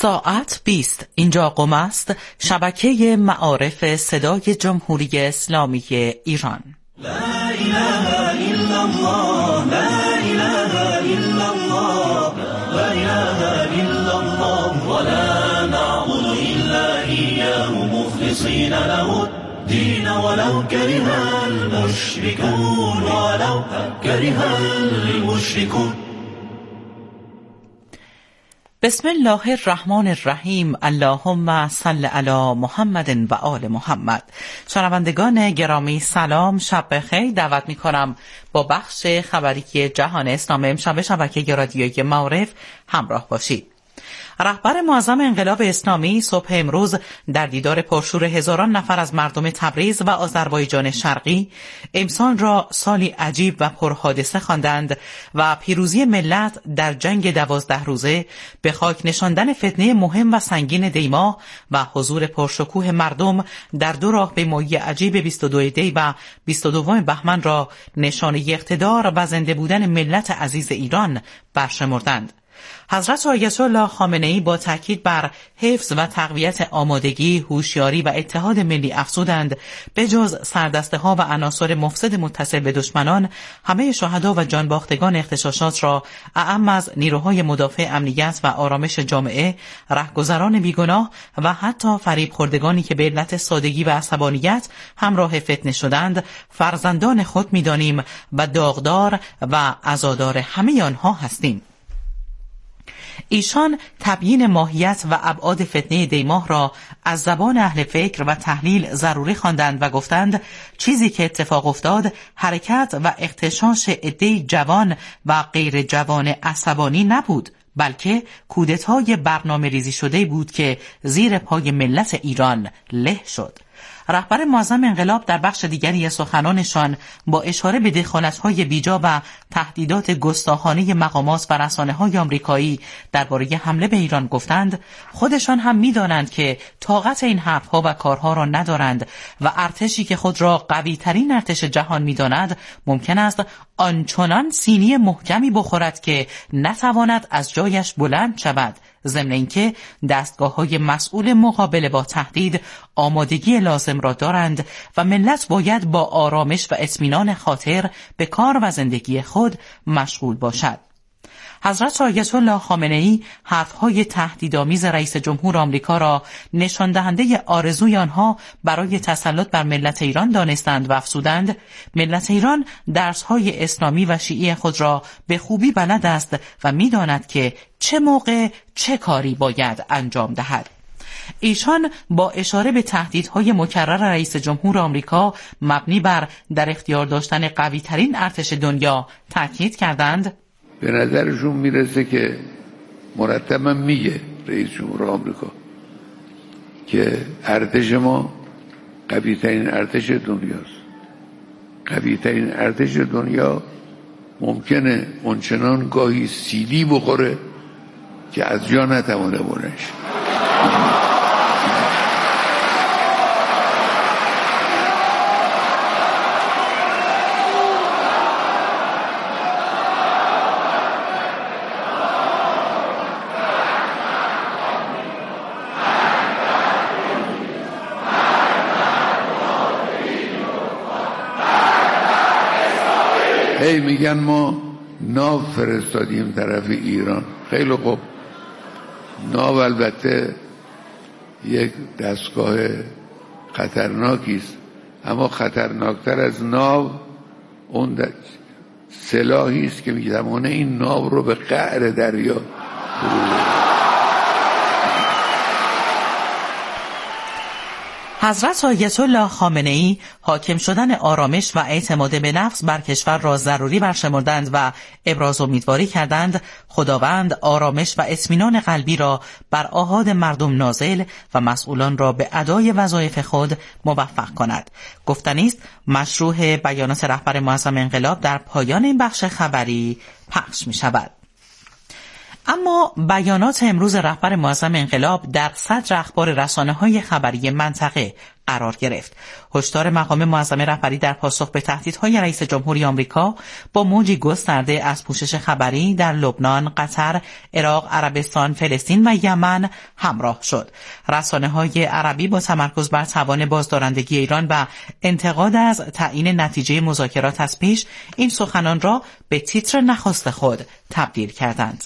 ساعت 20. اینجا قم است، شبکه معارف صدای جمهوری اسلامی ایران. لا اله الا الله، لا اله الا الله، لا اله الا الله، ولا نعبد الا اياه مخلصين له الدين ولو كره المشركون، ولو كره المشركون. بسم الله الرحمن الرحیم. اللهم صل علی محمد و آل محمد. شنوندگان گرامی سلام، شب بخیر. دعوت می کنم با بخش خبری جهان اسلام امشب شبکه رادیویی معارف همراه باشید. رهبر معظم انقلاب اسلامی صبح امروز در دیدار پرشور هزاران نفر از مردم تبریز و آذربایجان شرقی امسال را سالی عجیب و پرحادثه خواندند و پیروزی ملت در جنگ 12 روزه به خاک نشاندن فتنه مهم و سنگین دیماه و حضور پرشکوه مردم در دو راهپیمایی عجیب 22 دی و 22 بهمن را نشانه اقتدار و زنده بودن ملت عزیز ایران برشمردند. حضرت آیت الله خامنه‌ای با تاکید بر حفظ و تقویت آمادگی، هوشیاری و اتحاد ملی افزودند به جز سردسته‌ها و عناصر مفسد متصل به دشمنان، همه شهدا و جانباختگان اغتشاشات را اعم از نیروهای مدافع امنیت و آرامش جامعه، رهگذران بیگناه و حتی فریب خوردگانی که به علت سادگی و عصبانیت همراه فتنه شدند فرزندان خود می‌دانیم و داغدار و عزادار همه آنها هستیم. ایشان تبیین ماهیت و ابعاد فتنه دیماه را از زبان اهل فکر و تحلیل ضروری خواندند و گفتند چیزی که اتفاق افتاد حرکت و اغتشاش عده‌ای جوان و غیر جوان عصبانی نبود، بلکه کودتای برنامه ریزی شده بود که زیر پای ملت ایران له شد. رهبر معظم انقلاب در بخش دیگری سخنانشان با اشاره به دخالت‌های بیجا و تهدیدات گستاخانه مقامات و رسانه‌های آمریکایی درباره حمله به ایران گفتند خودشان هم می‌دانند که طاقت این حرف‌ها و کارها را ندارند و ارتشی که خود را قوی‌ترین ارتش جهان می‌داند ممکن است آنچنان سینی محکمی بخورد که نتواند از جایش بلند شود، ضمن اینکه دستگاه‌های مسئول مقابله با تهدید آمادگی لازم را دارند و ملت باید با آرامش و اطمینان خاطر به کار و زندگی خود مشغول باشد. حضرت آیت الله خامنه‌ای حرف‌های تهدیدآمیز رئیس جمهور آمریکا را نشان دهنده آرزوی آنها برای تسلط بر ملت ایران دانستند و افزودند ملت ایران درس‌های اسلامی و شیعی خود را به خوبی بلد است و می‌داند که چه موقع چه کاری باید انجام دهد. ایشان با اشاره به تهدیدهای مکرر رئیس جمهور آمریکا مبنی بر در اختیار داشتن قوی‌ترین ارتش دنیا تاکید کردند به نظرشون میرسه که مرتبا میگه رئیس جمهور آمریکا که ارتش ما قوی‌ترین ارتش دنیاست. قوی‌ترین ارتش دنیا ممکنه اونچنان گاهی سیلی بخوره که از جا نتوانه بلنش. هی میگن ما ناو فرستادیم طرف ایران. خیلی خوب، ناو البته یک دستگاه خطرناکی است، اما خطرناکتر از ناو اون سلاحی است که میتوانه این ناو رو به قعر دریا حضرت آیت الله خامنه‌ای حاکم شدن آرامش و اعتماد به نفس بر کشور را ضروری برشمردند و ابراز امیدواری کردند خداوند آرامش و اطمینان قلبی را بر آحاد مردم نازل و مسئولان را به ادای وظایف خود موفق کند. گفتنی است مشروح بیانات رهبر معظم انقلاب در پایان این بخش خبری پخش می شود. اما بیانات امروز رهبر معظم انقلاب در صدر اخبار رسانه‌های خبری منطقه قرار گرفت. هشدار مقام معظم رهبری در پاسخ به تهدیدهای رئیس جمهوری آمریکا با موجی گسترده از پوشش خبری در لبنان، قطر، عراق، عربستان، فلسطین و یمن همراه شد. رسانه‌های عربی با تمرکز بر توان بازدارندگی ایران و انتقاد از تعیین نتیجه مذاکرات از پیش این سخنان را به تیتر نخست خود تبدیل کردند.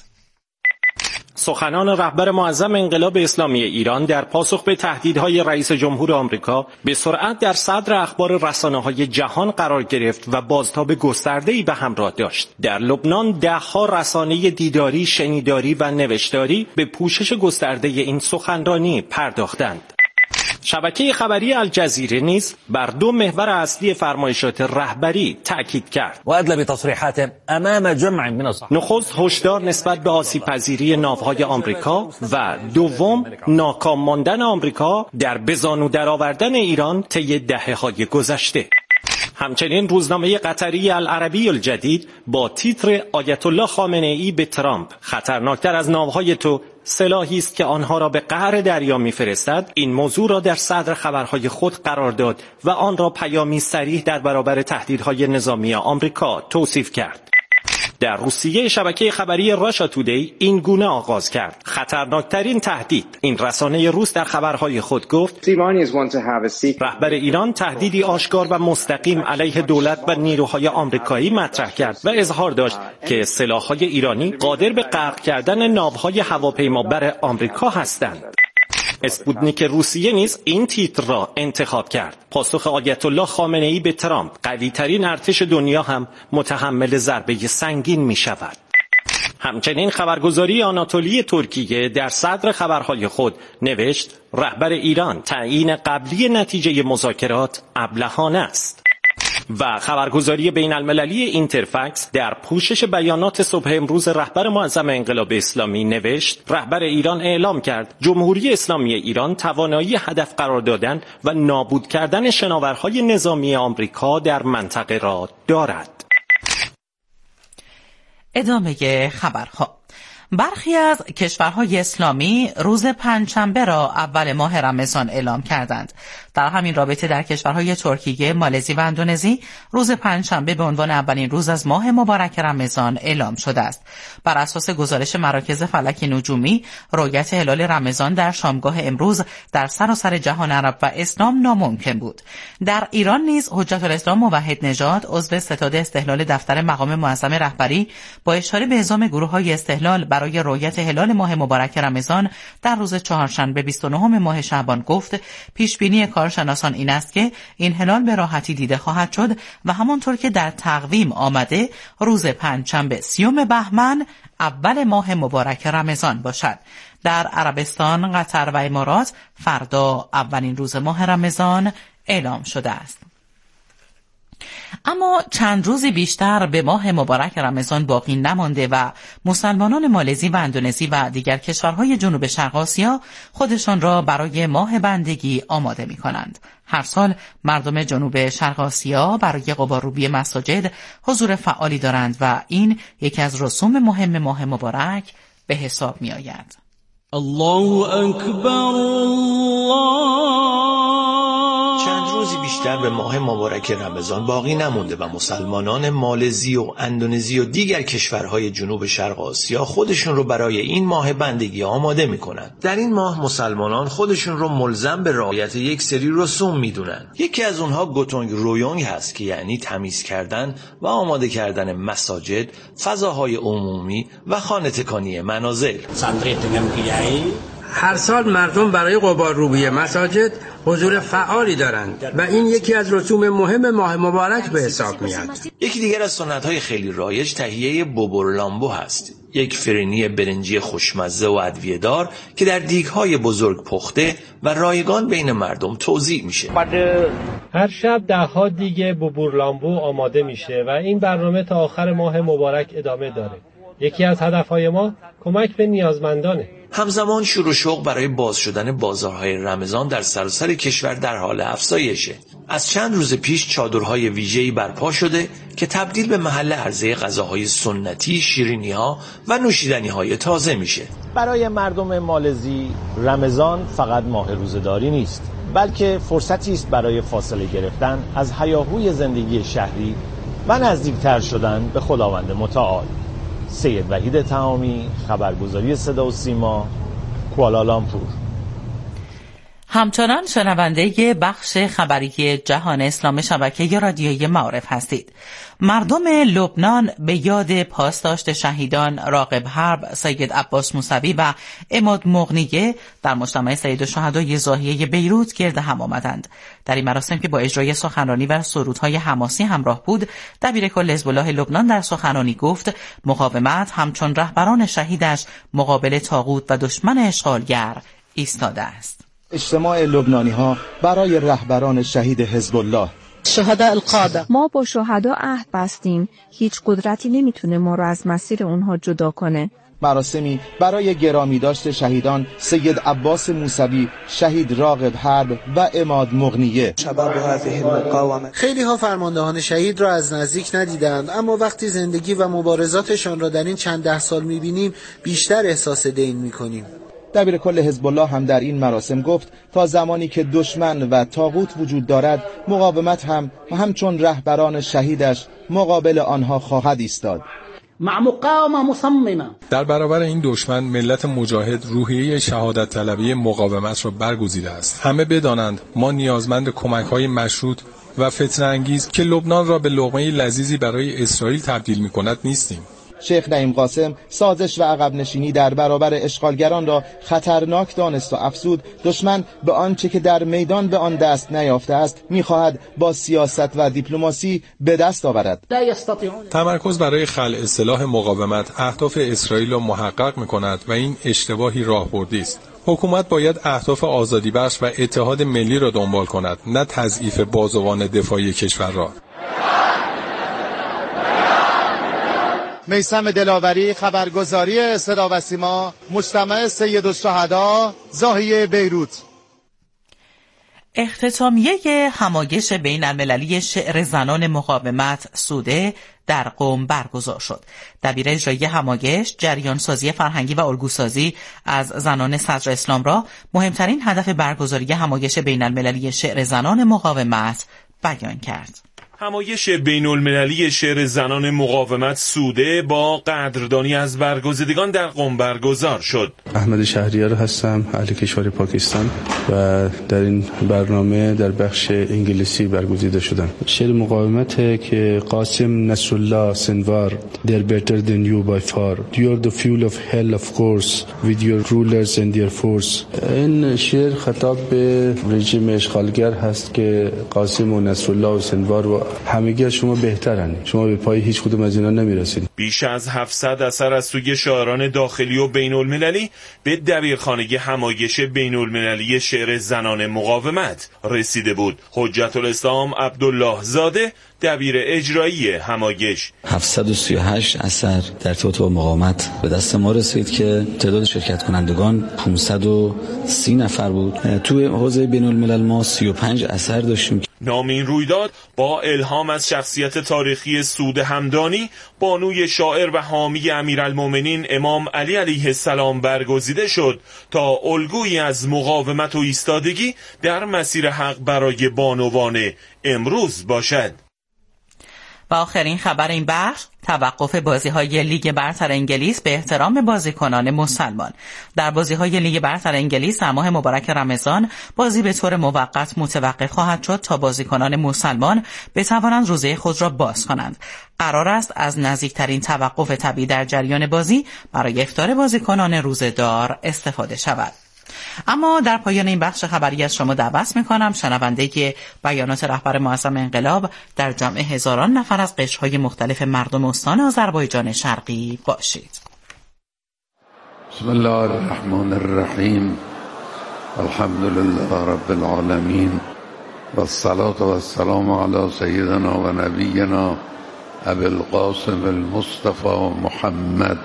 سخنان رهبر معظم انقلاب اسلامی ایران در پاسخ به تهدیدهای رئیس جمهور آمریکا به سرعت در صدر اخبار رسانه‌های جهان قرار گرفت و بازتاب گسترده‌ای به همراه داشت. در لبنان ده‌ها رسانه دیداری، شنیداری و نوشتاری به پوشش گسترده این سخنرانی پرداختند. شبکه خبری الجزیره نیز بر دو محور اصلی فرمایشات رهبری تأکید کرد. وأدلى بتصريحات امام جمع من الصحف. نخست هشدار نسبت به آسیب‌پذیری ناوهای آمریکا و دوم ناکام ماندن آمریکا در بزانو درآوردن ایران طی دهه‌های گذشته. همچنین روزنامه قطری العربی الجدید با تیتر آیت الله خامنه‌ای به ترامپ: خطرناکتر از ناوهای تو سلاحی است که آنها را به قعر دریا می‌فرستد، این موضوع را در صدر خبرهای خود قرار داد و آن را پیامی صریح در برابر تهدیدهای نظامی آمریکا توصیف کرد. در روسیه شبکه خبری راشا تودی این گونه آغاز کرد: خطرناکترین تهدید. این رسانه روس در خبرهای خود گفت رهبر ایران تهدیدی آشکار و مستقیم علیه دولت و نیروهای آمریکایی مطرح کرد و اظهار داشت که سلاح‌های ایرانی قادر به غرق کردن ناوهای هواپیمابر آمریکا هستند. اسپوتنیک روسیه نیز این تیتر را انتخاب کرد: پاسخ آیت الله خامنه‌ای به ترامپ: قوی‌ترین ارتش دنیا هم متحمل ضربه سنگین می شود. همچنین خبرگزاری آناتولی ترکیه در صدر خبرهای خود نوشت: رهبر ایران تعیین قبلی نتیجه مذاکرات ابلهانه است. و خبرگزاری بین المللی اینترفکس در پوشش بیانات صبح امروز رهبر معظم انقلاب اسلامی نوشت: رهبر ایران اعلام کرد جمهوری اسلامی ایران توانایی هدف قرار دادن و نابود کردن شناورهای نظامی آمریکا در منطقه را دارد. ادامه خبرها. برخی از کشورهای اسلامی روز پنجشنبه را اول ماه رمضان اعلام کردند. در همین رابطه در کشورهای ترکیه، مالزی و اندونزی روز پنجشنبه به عنوان اولین روز از ماه مبارک رمضان اعلام شده است. بر اساس گزارش مراکز فلک نجومی، رؤیت هلال رمضان در شامگاه امروز در سراسر جهان عرب و اسلام ناممکن بود. در ایران نیز حجت الاسلام موحد نژاد عضو ستاد استهلال دفتر مقام معظم رهبری با اشاره به اعزام گروه‌های استهلال برای رؤیت هلال ماه مبارک رمضان در روز چهارشنبه 29 ماه شعبان گفت: پیشبینی کارشناسان این است که این هلال به راحتی دیده خواهد شد و همانطور که در تقویم آمده روز پنجشنبه 30 بهمن اول ماه مبارک رمضان باشد. در عربستان، قطر و امارات فردا اولین روز ماه رمضان اعلام شده است. اما چند روزی بیشتر به ماه مبارک رمضان باقی نمانده و مسلمانان مالزی و اندونزی و دیگر کشورهای جنوب شرق آسیا خودشان را برای ماه بندگی آماده می کنند. هر سال مردم جنوب شرق آسیا برای غبارروبی مساجد حضور فعالی دارند و این یکی از رسوم مهم ماه مبارک به حساب می آید. الله اکبر الله. چند روزی بیشتر به ماه مبارک رمضان باقی نمونده و مسلمانان مالزی و اندونزی و دیگر کشورهای جنوب شرق آسیا خودشون رو برای این ماه بندگی آماده میکنن. در این ماه مسلمانان خودشون رو ملزم به رعایت یک سری رسوم میدونن. یکی از اونها گوتونگ رویونگ هست که یعنی تمیز کردن و آماده کردن مساجد، فضاهای عمومی و خانه تکانی منازل. هر سال مردم برای غبارروبی مساجد حضور فعالی دارند و این یکی از رسوم مهم ماه مبارک به حساب میاد. یکی دیگر از سنت‌های خیلی رایج تهیه بوبورلامبو هست. یک فرنی برنجی خوشمزه و ادویه‌دار که در دیگ‌های بزرگ پخته و رایگان بین مردم توزیع میشه. هر شب ده‌ها دیگ بوبورلامبو آماده میشه و این برنامه تا آخر ماه مبارک ادامه داره. یکی از هدفهای ما کمک به نیازمندانه. همزمان شور و شوق برای باز شدن بازارهای رمضان در سراسر کشور در حال افزایشه. از چند روز پیش چادرهای ویژه‌ای برپا شده که تبدیل به محل عرضه غذاهای سنتی، شیرینی‌ها و نوشیدنی‌های تازه میشه. برای مردم مالزی رمضان فقط ماه روزه‌داری نیست، بلکه فرصتی است برای فاصله گرفتن از هیاهوی زندگی شهری و نزدیکتر شدن به خداوند متعال. سید وحید تمامی، خبرگزاری صدا و سیما، کوالالامپور. همچنان شنونده بخش خبری جهان اسلام شبکه رادیویی معارف هستید. مردم لبنان به یاد پاسداشت شهیدان راغب حرب، سید عباس موسوی و عماد مغنیه در مجتمع سید الشهدای ضاحیه بیروت گرد هم آمدند. در این مراسم که با اجرای سخنرانی و سرودهای حماسی همراه بود، دبیرکل حزب الله لبنان در سخنرانی گفت مقاومت همچون رهبران شهیدش مقابل طاغوت و دشمن اشغالگر ایستاده است. اجتماع لبنانی‌ها برای رهبران شهید حزب الله. شهداء القاده. ما با شهدا عهد بستیم، هیچ قدرتی نمیتونه ما رو از مسیر اونها جدا کنه. مراسمی برای گرامی داشت شهیدان سید عباس موسوی، شهید راغب حرب و عماد مغنیه. خیلی ها فرماندهان شهید را از نزدیک ندیدند، اما وقتی زندگی و مبارزاتشان را در این چند ده سال میبینیم بیشتر احساس دین میکنیم. دبیرکل حزب الله هم در این مراسم گفت تا زمانی که دشمن و طاغوت وجود دارد، مقاومت هم همچون رهبران شهیدش مقابل آنها خواهد ایستاد. مع مقاومه مصممه. در برابر این دشمن ملت مجاهد روحیه شهادت طلبی مقاومت را برگزیده است. همه بدانند ما نیازمند کمک‌های مشروط و فتنه انگیز که لبنان را به لقمه لذیذی برای اسرائیل تبدیل می‌کند نیستیم. شیخ نعیم قاسم سازش و عقب نشینی در برابر اشغالگران را خطرناک دانست و افزود دشمن به آنچه که در میدان به آن دست نیافته است می‌خواهد با سیاست و دیپلماسی به دست آورد. تمرکز برای خلع سلاح مقاومت اهداف اسرائیل را محقق می‌کند و این اشتباهی راهبردی است. حکومت باید اهداف آزادی بخش و اتحاد ملی را دنبال کند، نه تضعیف بازوان دفاعی کشور را. میثم دلاوری، خبرگزاری صدا و سیما، مجتمع سید الشهدا ضاحیه بیروت. اختتامیه همایش بین المللی شعر زنان مقاومت سوده در قم برگزار شد. دبیر اجرایی همایش، جریان سازی فرهنگی و الگوسازی از زنان صدر اسلام را مهمترین هدف برگزاری همایش بین المللی شعر زنان مقاومت بیان کرد. همایش بین المللی شعر زنان مقاومت سوده با قدردانی از برگزیدگان در قم برگزار شد. احمد شهریار هستم، اهل کشور پاکستان و در این برنامه در بخش انگلیسی برگزیده شدم. شعر مقاومت که قاسم نصرالله سنوار They're better than you by far. You're the fuel of hell of course with your rulers and their force. این شعر خطاب به رژیم اشغالگر هست که قاسم و نصرالله و سنوار و همگی شما بهترن، شما به پای هیچ کدوم از اینا نمیرسید. بیش از 700 اثر از سوی شاعران داخلی و بین المللی به دبیرخانه همایش بین المللی شعر زنان مقاومت رسیده بود. حجت الاسلام عبدالله زاده دبیر اجرایی همایش 738 اثر در ارتباط با مقاومت به دست ما رسید که تعداد شرکت کنندگان 530 نفر بود. توی حوزه بین الملل ما 35 اثر داشتیم. نام این رویداد با الهام از شخصیت تاریخی سود همدانی، بانوی شاعر و حامی امیرالمومنین امام علی علیه السلام برگزیده شد تا الگویی از مقاومت و ایستادگی در مسیر حق برای بانوان امروز باشد. و آخرین خبر این بخش، توقف بازی‌های لیگ برتر انگلیس به احترام بازیکنان مسلمان. در بازی‌های لیگ برتر انگلیس در ماه مبارک رمضان بازی به طور موقت متوقف خواهد شد تا بازیکنان مسلمان بتوانند روزه خود را باز کنند. قرار است از نزدیکترین توقف طبیعی در جریان بازی برای افطار بازیکنان روزه‌دار استفاده شود. اما در پایان این بخش خبری از شما دعوت می‌کنم شنونده بیانات رهبر معظم انقلاب در جمع هزاران نفر از قشرهای مختلف مردم استان آذربایجان شرقی باشید. بسم الله الرحمن الرحیم. الحمد لله رب العالمین و الصلاة و السلام علی سیدنا و نبینا ابی القاسم المصطفى محمد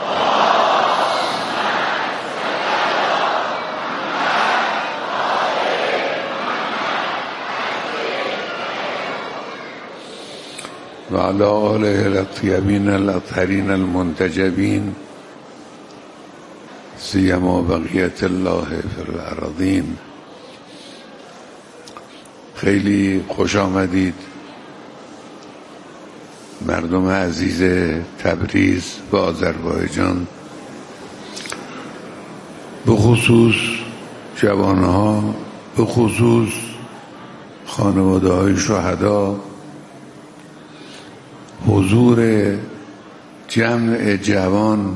و علی آله الاطیبین الاطهرین المنتجبین سیما بقیت الله فی الارضین. خیلی خوش آمدید مردم عزیز تبریز و آذربایجان، به خصوص جوانها، به خصوص خانواده های شهدا. حضور جمع جوان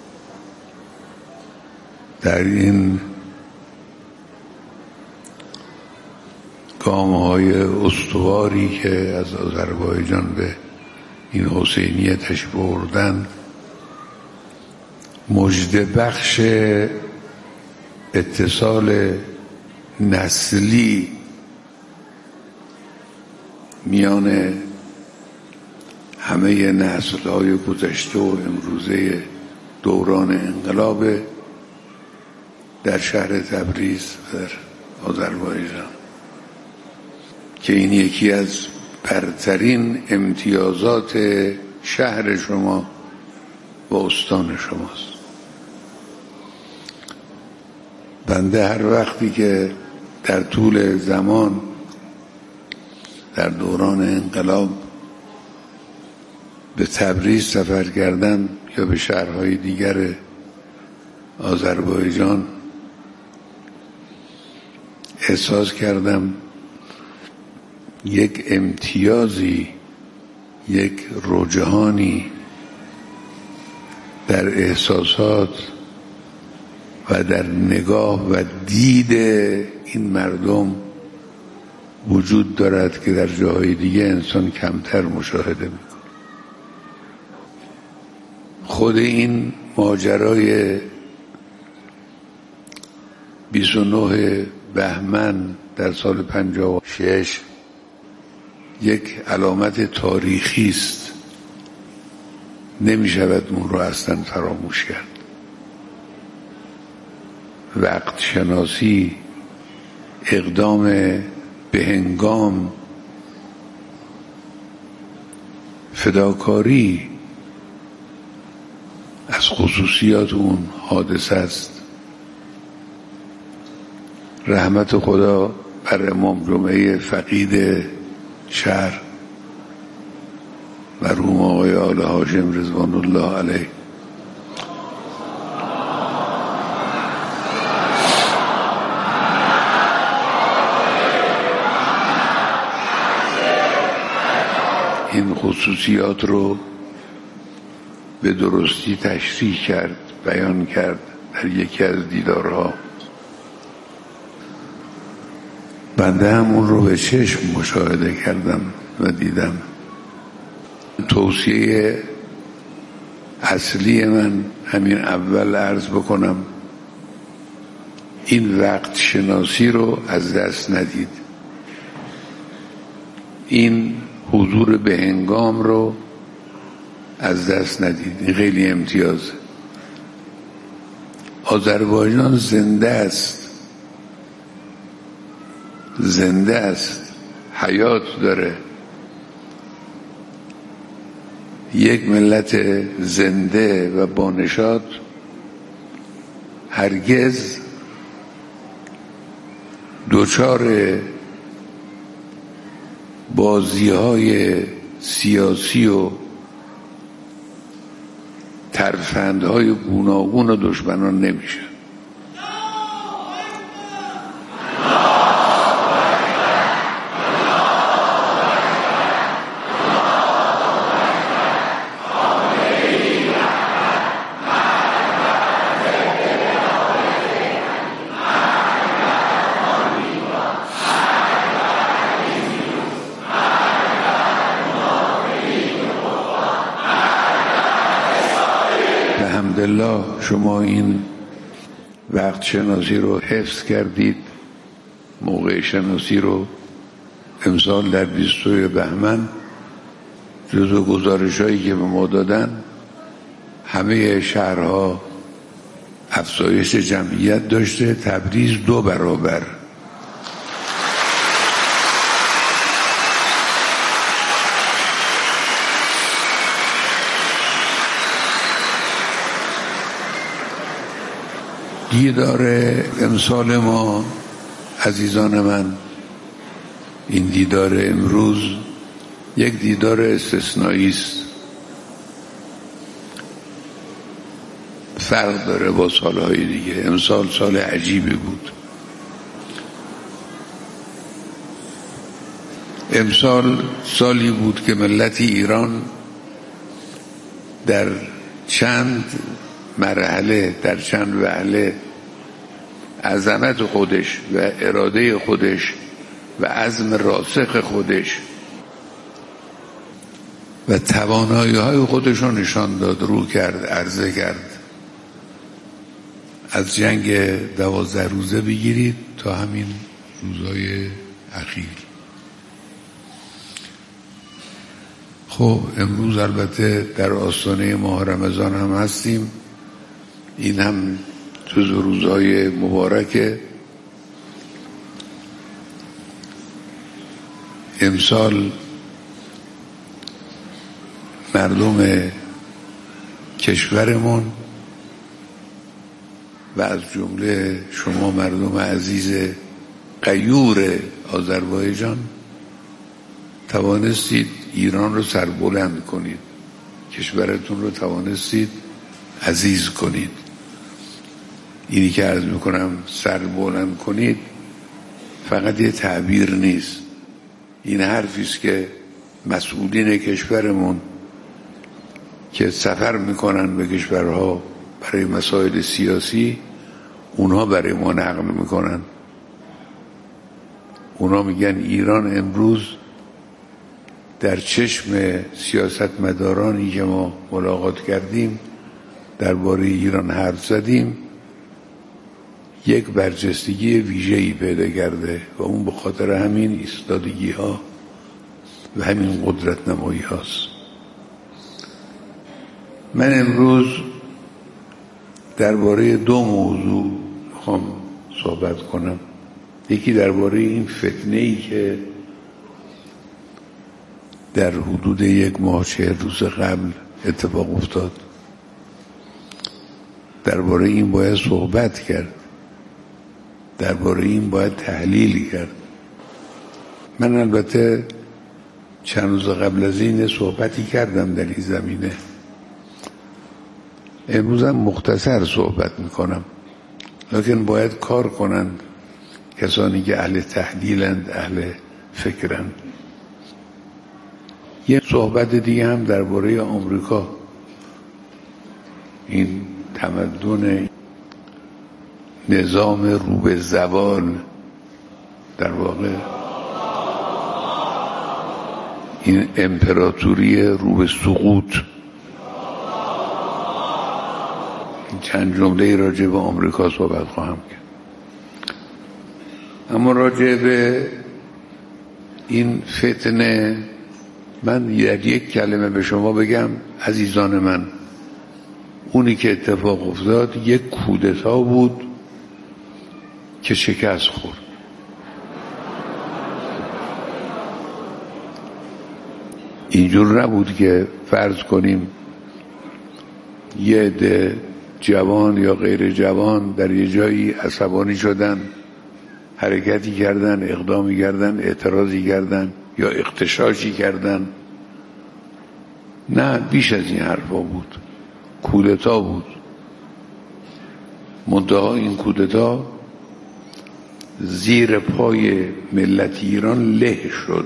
در این گام‌های استواری که از آذربایجان به این حسینیتش بردن مژده بخش اتصال نسلی میان همه نسل‌های گذشته و امروزه دوران انقلاب در شهر تبریز و در آذربایجان که این یکی از برترین امتیازات شهر شما و استان شماست. بنده هر وقتی که در طول زمان در دوران انقلاب به تبریز سفر کردم یا به شهرهای دیگر آذربایجان، احساس کردم یک امتیازی، یک رجحانی در احساسات و در نگاه و دید این مردم وجود دارد که در جاهای دیگه انسان کمتر مشاهده میکنه. خود این ماجرای 29 بهمن در سال 56 یک علامت تاریخی است، نمی شود اون رو اصلا فراموش کرد. وقت شناسی، اقدام به هنگام، فداکاری از خصوصیات اون حادثه است. رحمت خدا بر امام جمعه فقید شهر مرحوم آقای آل هاشم رضوان الله علیه. این خصوصیات رو به درستی تشریح کرد، بیان کرد در یکی از دیدارها. بنده هم اون رو به چشم مشاهده کردم و دیدم. توصیه اصلی من همین اول عرض بکنم، این وقت شناسی رو از دست ندید، این حضور به هنگام رو از دست ندید. این خیلی امتیازه. آذربایجان زنده است، زنده است، حیات داره. یک ملت زنده و بانشاد هرگز دچار بازی‌های سیاسی و ترفندهای گوناگون و دشمنان نمیشه. الحمدلله شما این وقت شناسی رو حفظ کردید، موقع شناسی رو امسال در 22 بهمن جزو گزارش‌هایی که به ما دادن همه شهرها افزایش جمعیت داشته، تبریز 2 برابر. دیدار امسال ما عزیزان من، این دیدار امروز یک دیدار استثنایی است، فرق داره با سالهای دیگه. امسال سال عجیبی بود. امسال سالی بود که ملت ایران در چند مرحله، در چند وهله عظمت خودش و اراده خودش و عزم راسخ خودش و توانایی‌های خودش رو نشان داد، رو کرد، عرضه کرد. از جنگ 12 روزه بگیرید تا همین روزهای اخیر. خب امروز البته در آستانه ماه رمضان هم هستیم. این هم جز روزهای مبارکه. امسال مردم کشورمون و از جمله شما مردم عزیز غیور آذربایجان توانستید ایران رو سربلند کنید، کشورتون رو توانستید عزیز کنید. اینی که عرض میکنم سربلند کنید فقط یه تعبیر نیست، این حرفی است که مسئولین کشورمون که سفر میکنن به کشورها برای مسائل سیاسی، اونها برای ما نقل میکنن. اونها میگن ایران امروز در چشم سیاستمدارانی که ما ملاقات کردیم درباره ایران حرف زدیم یک برجستگی ویژه‌ای پیدا کرده و اون به خاطر همین ایستادگی ها و همین قدرت نمایی هاست. من امروز درباره 2 موضوع میخوام صحبت کنم. یکی درباره این فتنه‌ای که در حدود 1 ماه 40 روز قبل اتفاق افتاد. درباره این باید صحبت کرد، درباره این باید تحلیل کرد. من البته چند روز قبل از این صحبتی کردم در این زمینه، امروزم مختصر صحبت میکنم، لکن باید کار کنند کسانی که اهل تحلیلند، اهل فکرند. یه صحبت دیگه هم درباره آمریکا، این تمدن نظام رو به زوال، در واقع این امپراتوری رو به سقوط. چند جمله راجع به آمریکا صحبت خواهم کرد. اما راجع به این فتنه من یک کلمه به شما بگم عزیزان من. اونی که اتفاق افتاد یک کودتا بود که شکست خورد. اینجور نبود که فرض کنیم یه عده جوان یا غیر جوان در یه جایی عصبانی شدن، حرکتی کردن، اقدامی کردن، اعتراضی کردن یا اغتشاشی کردن. نه، بیش از این حرفا بود. کودتا بود. منتها این کودتا زیر پای ملت ایران له شد.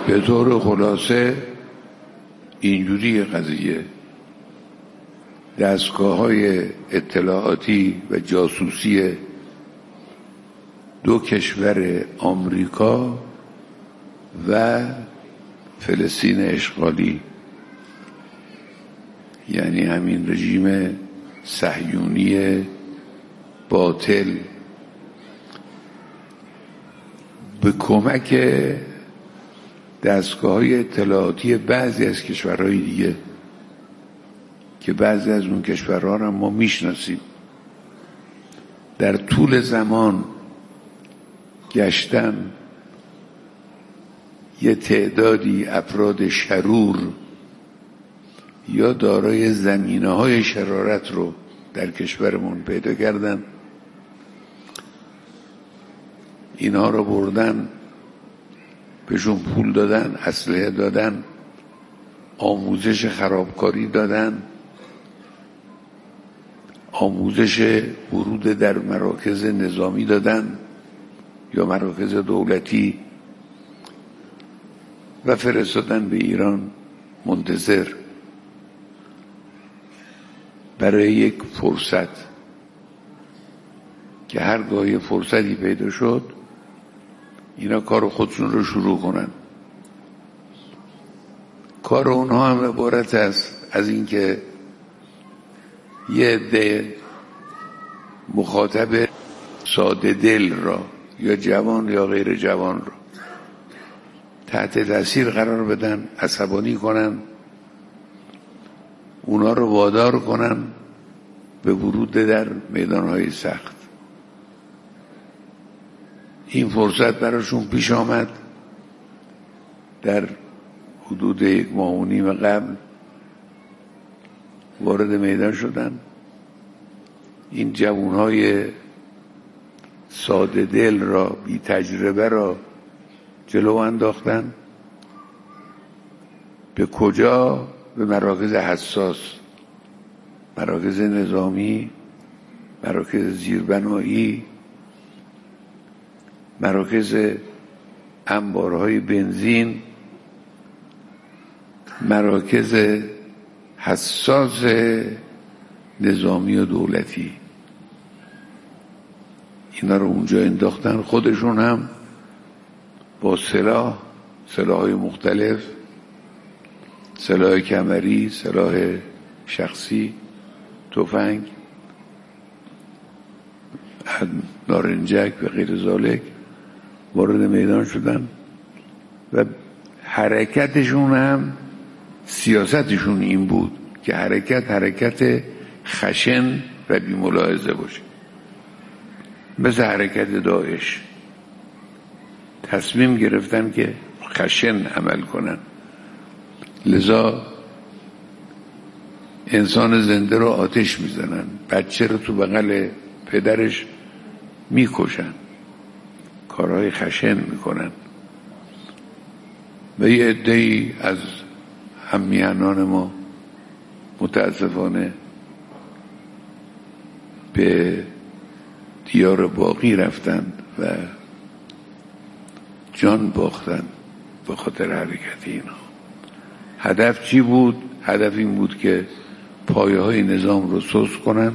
به طور خلاصه اینجوری قضیه، دستگاه‌های اطلاعاتی و جاسوسی دو کشور آمریکا و فلسطین اشغالی، یعنی همین رژیم صهیونی باطل، به کمک دستگاه‌های اطلاعاتی بعضی از کشورهای دیگه که بعضی از اون کشورها را ما میشناسیم، در طول زمان گشتن یه تعدادی افراد شرور یا دارای زمینه‌های شرارت رو در کشورمون پیدا کردن، اینها رو بردن، بهشون پول دادن، اسلحه دادن، آموزش خرابکاری دادن، آموزش ورود در مراکز نظامی دادن یا مراکز دولتی و فرستادن به ایران منتظر برای یک فرصت که هرگاه فرصتی پیدا شد اینا کار خودشون رو شروع کنن. کار اونها هم عبارت است از اینکه یه عده مخاطب ساده دل را یا جوان یا غیر جوان را تحت تاثیر قرار بدن، عصبانی کنن، اونا رو وادار کنن به ورود در میدانهای سخت. این فرصت براشون پیش آمد. در حدود 1.5 ماه قبل وارد میدان شدن. این جوانهای ساده دل را، بی تجربه را جلو انداختن. به کجا؟ به مراکز حساس، مراکز نظامی، مراکز زیربنایی، مراکز انبارهای بنزین، مراکز حساس نظامی و دولتی. اینا رو اونجا انداختن. خودشون هم با سلاح‌های مختلف، سلاح کمری، سلاح شخصی، تفنگ، نارنجک و غیر ذالک وارد میدان شدن و حرکتشون هم سیاستشون این بود که حرکت خشن و بی ملاحظه باشه، مثل حرکت داعش. تصمیم گرفتن که خشن عمل کنن، لذا انسان زنده رو آتش میزنن، بچه رو تو بغل پدرش میکشن، کارهای خشن میکنن. و یه عده‌ای از همیهنان ما متاسفانه به دیار باقی رفتن و جان باختن به خاطر حرکت اینا. هدف چی بود؟ هدف این بود که پایه های نظام رو سوس کنن،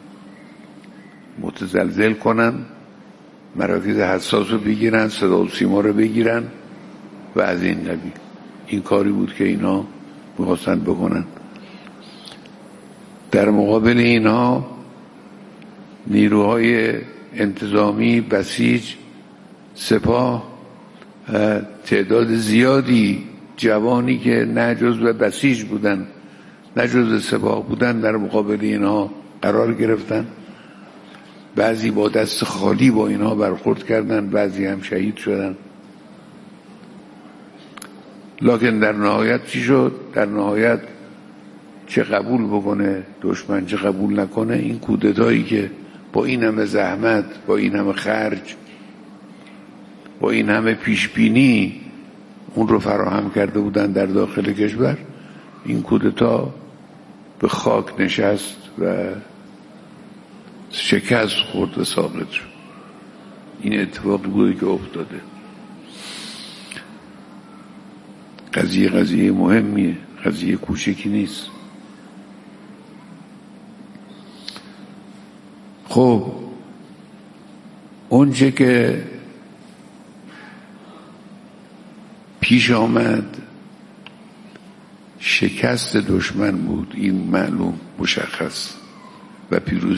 متزلزل کنن، مراکز حساس رو بگیرن، صدا و سیما رو بگیرن و از این قبیل. این کاری بود که اینا می‌خواستن بکنن. در مقابل اینها نیروهای انتظامی، بسیج، سپاه، تعداد زیادی جوانی که نه جزو بسیج بودن نه جزو سپاه بودن در مقابل اینها قرار گرفتن. بعضی با دست خالی با اینها برخورد کردن، بعضی هم شهید شدن. لکن در نهایت چی شد؟ در نهایت چه قبول بکنه دشمن چه قبول نکنه، این کودتایی که با این همه زحمت، با این همه خرج، با این همه پیشبینی اون رو فراهم کرده بودن در داخل کشور، این کودتا به خاک نشست و شکست خورد و ساقط شد. این اتفاقی بوده که افتاده. قضیه مهمیه، قضیه کوچکی نیست. خب اونچه که پیش آمد شکست دشمن بود، این معلوم مشخص، و پیروزی